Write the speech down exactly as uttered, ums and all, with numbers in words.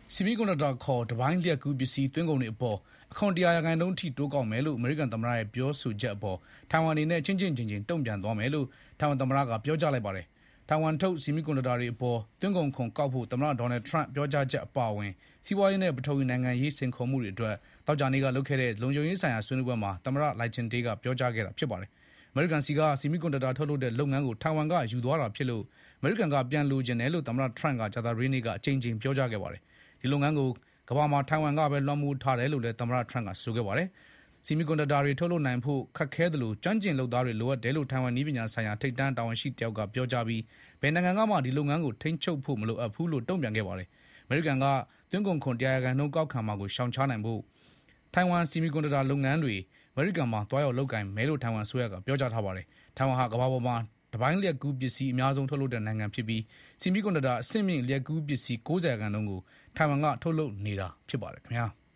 ဆီမီကွန်ဒတာခေါ်တပိုင်းလျက်ကူးပစ္စည်းသွင်းကုန်တွေအပေါ်အခွန်တရာရာခိုင်နှုန်းထိတိုးကောက်မယ်လို့အမေရိကန်သမ္မတရဲ့ပြောဆိုချက်အပေါ်ထိုင်ဝမ်အနေနဲ့ချင်းချင်းချင်းချင်းတုံ့ပြန်သွားမယ်လို့ထိုင်ဝမ်သမ္မတကပြောကြားလိုက်ပါတယ်။ထိုင်ဝမ်ထုတ်ဆီမီကွန်ဒတာတွေအပေါ်သွင်းကုန်ခွန်ကောက်ဖို့သမ္မတဒေါ်နယ်ထရန့်ပြောကြားချက်အပါအဝင်စီးပွားရေးနဲ့ပထဝီနိုင်ငံရေးစိန်ခေါ်မှုတွေအတွက်တောက်ကြနေကလုပ်ခဲ့တဲ့လုံခြုံရေးဆိုင်ရာဆွေးနွေးပွဲမှာသမ္မတလိုက်ချင်တေးကပြောကြားခဲ့တာဖြစ်ပါတယ်။အမေရိကန်စီကဆီမီကွန်ဒတာထုတ်လုပ်တဲ့လုပ်ငန်းကိုထိုင်ဝမ်ကယူသွားတာဖြစ်လို့အမေရိကန်ကပြန်လိုချင်တယ်လို့သမ္မတထရန့်ကဂျာတာရီးနေ့ကအကြိမ်ကြိမ်ပြောကြားခဲ့ပါတယ်။ဒီလုပ်ငန်းကိုကမ္ဘာမှာထိုင်ဝမ်ကပဲလွှမ်းမိုးထားတယ်လို့လည်းသမ္မတထရန့်ကဆိုခဲ့ပါတယ်။ဆီမီကွန်ဒတာတွေထုတ်လုပ်နိုင်ဖို့ခက်ခဲတယ်လို့ကျွမ်းကျင်လုပ်သားတွေလိုအပ်တယ်လို့ထိုင်ဝမ်နည်းပညာဆိုင်ရာထိပ်တန်းတာဝန်ရှိတယောက်ကပြောကြားပြီးဘယ်နိုင်ငံကမှဒီလုပ်ငန်းကိုထိန်းချုပ်ဖို့မလိုအပ်ဘူးလို့တုံ့ပြန်ခဲ့ပါတယ်။အမေရိကန်ကသွင်းကုန်ခွန်တရာရာခိုင်နှုန်းကောက်ခံမှာကိုရှောင်ရှားနိုင်ဖို့ထိုင်ဝမ်ဆီမီကွန်ဒတာလုပ်ငန်းတွေအမေရိကန်မှာတွားရောက်လုပ်ကိုင်မယ်လို့ထိုင်ဝမ်အစိုးရကပြောကြားထားပါတယ်။ထိုင်ဝမ်ဟာကမ္ဘာပေါ်မှာတပိုင်းလျက်ကူးပစ္စည်းအများဆုံးထုတ်လုပ်တဲ့နိုင်ငံဖြစ်ပြီးဆီမီကွန်ဒတာအဆင့်မြင့်လျက်ကူးပစ္စည်း၉၀ရာခိုင်နှုန်းကိုထိုင်ဝမ်ကထုတ်လုပ်နေတာဖြစ်ပါတယ်ခင်ဗျာ။